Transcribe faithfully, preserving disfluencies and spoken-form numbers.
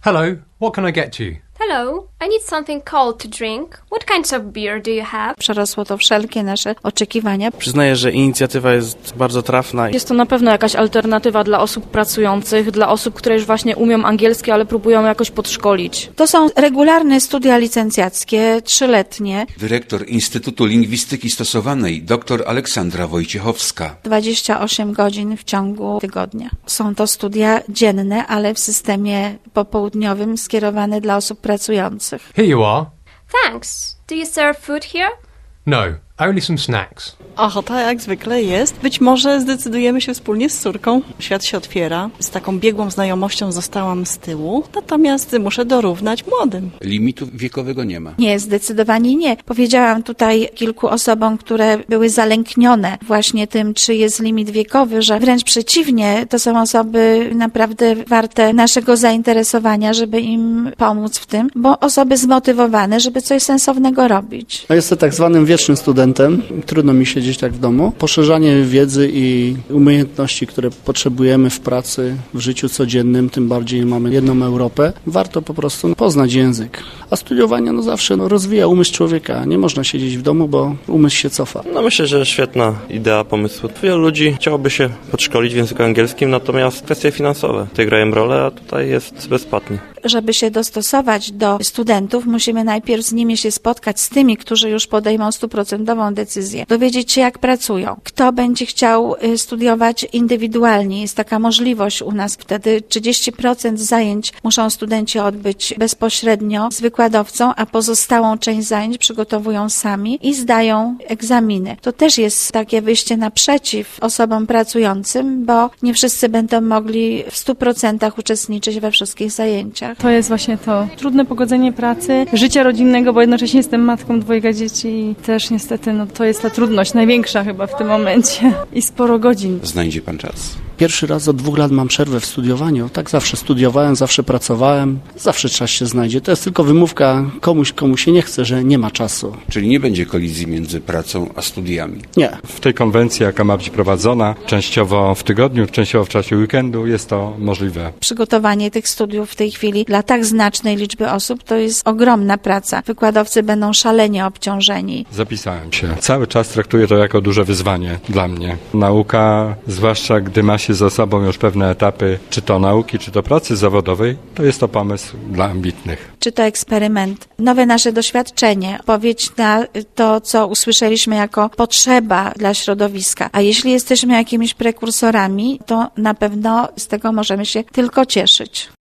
Hello, what can I get you? Hello, I need something cold to drink. What kinds of beer do you have? Przerosło to wszelkie nasze oczekiwania. Przyznaję, że inicjatywa jest bardzo trafna. Jest to na pewno jakaś alternatywa dla osób pracujących, dla osób, które już właśnie umią angielski, ale próbują jakoś podszkolić. To są regularne studia licencjackie, trzyletnie. Dyrektor Instytutu Lingwistyki Stosowanej dr Aleksandra Wojciechowska. dwadzieścia osiem godzin w ciągu tygodnia. Są to studia dzienne, ale w systemie popołudniowym skierowane dla osób pracujących. Here you are. Thanks. Do you serve food here? No, only some snacks. Ochota jak zwykle jest. Być może zdecydujemy się wspólnie z córką. Świat się otwiera. Z taką biegłą znajomością zostałam z tyłu, natomiast muszę dorównać młodym. Limitu wiekowego nie ma. Nie, zdecydowanie nie. Powiedziałam tutaj kilku osobom, które były zalęknione właśnie tym, czy jest limit wiekowy, że wręcz przeciwnie, to są osoby naprawdę warte naszego zainteresowania, żeby im pomóc w tym, bo osoby zmotywowane, żeby coś sensownego robić. Jestem tak zwanym wiecznym studentem. Trudno mi siedzieć tak w domu. Poszerzanie wiedzy i umiejętności, które potrzebujemy w pracy, w życiu codziennym, tym bardziej mamy jedną Europę, warto po prostu poznać język. A studiowanie no zawsze no, rozwija umysł człowieka. Nie można siedzieć w domu, bo umysł się cofa. No myślę, że świetna idea pomysłu. Wielu ludzi chciałoby się podszkolić w języku angielskim, natomiast kwestie finansowe tutaj grają rolę, a tutaj jest bezpłatnie. Żeby się dostosować do studentów, musimy najpierw z nimi się spotkać, z tymi, którzy już podejmą stuprocentową decyzję, dowiedzieć się, jak pracują. Kto będzie chciał studiować indywidualnie, jest taka możliwość u nas. Wtedy trzydzieści procent zajęć muszą studenci odbyć bezpośrednio z wykładowcą, a pozostałą część zajęć przygotowują sami i zdają egzaminy. To też jest takie wyjście naprzeciw osobom pracującym, bo nie wszyscy będą mogli w stu procentach uczestniczyć we wszystkich zajęciach. To jest właśnie to trudne pogodzenie pracy, życia rodzinnego, bo jednocześnie jestem matką dwojga dzieci i też niestety no, to jest ta trudność największa chyba w tym momencie i sporo godzin. Znajdzie pan czas. Pierwszy raz od dwóch lat mam przerwę w studiowaniu. Tak zawsze studiowałem, zawsze pracowałem. Zawsze czas się znajdzie. To jest tylko wymówka komuś, komu się nie chce, że nie ma czasu. Czyli nie będzie kolizji między pracą a studiami. Nie. W tej konwencji, jaka ma być prowadzona, częściowo w tygodniu, częściowo w czasie weekendu, jest to możliwe. Przygotowanie tych studiów w tej chwili dla tak znacznej liczby osób to jest ogromna praca. Wykładowcy będą szalenie obciążeni. Zapisałem się. Cały czas traktuję to jako duże wyzwanie dla mnie. Nauka, zwłaszcza gdy ma się za sobą już pewne etapy, czy to nauki, czy to pracy zawodowej, to jest to pomysł dla ambitnych. Czy to eksperyment, nowe nasze doświadczenie, odpowiedź na to, co usłyszeliśmy jako potrzeba dla środowiska. A jeśli jesteśmy jakimiś prekursorami, to na pewno z tego możemy się tylko cieszyć.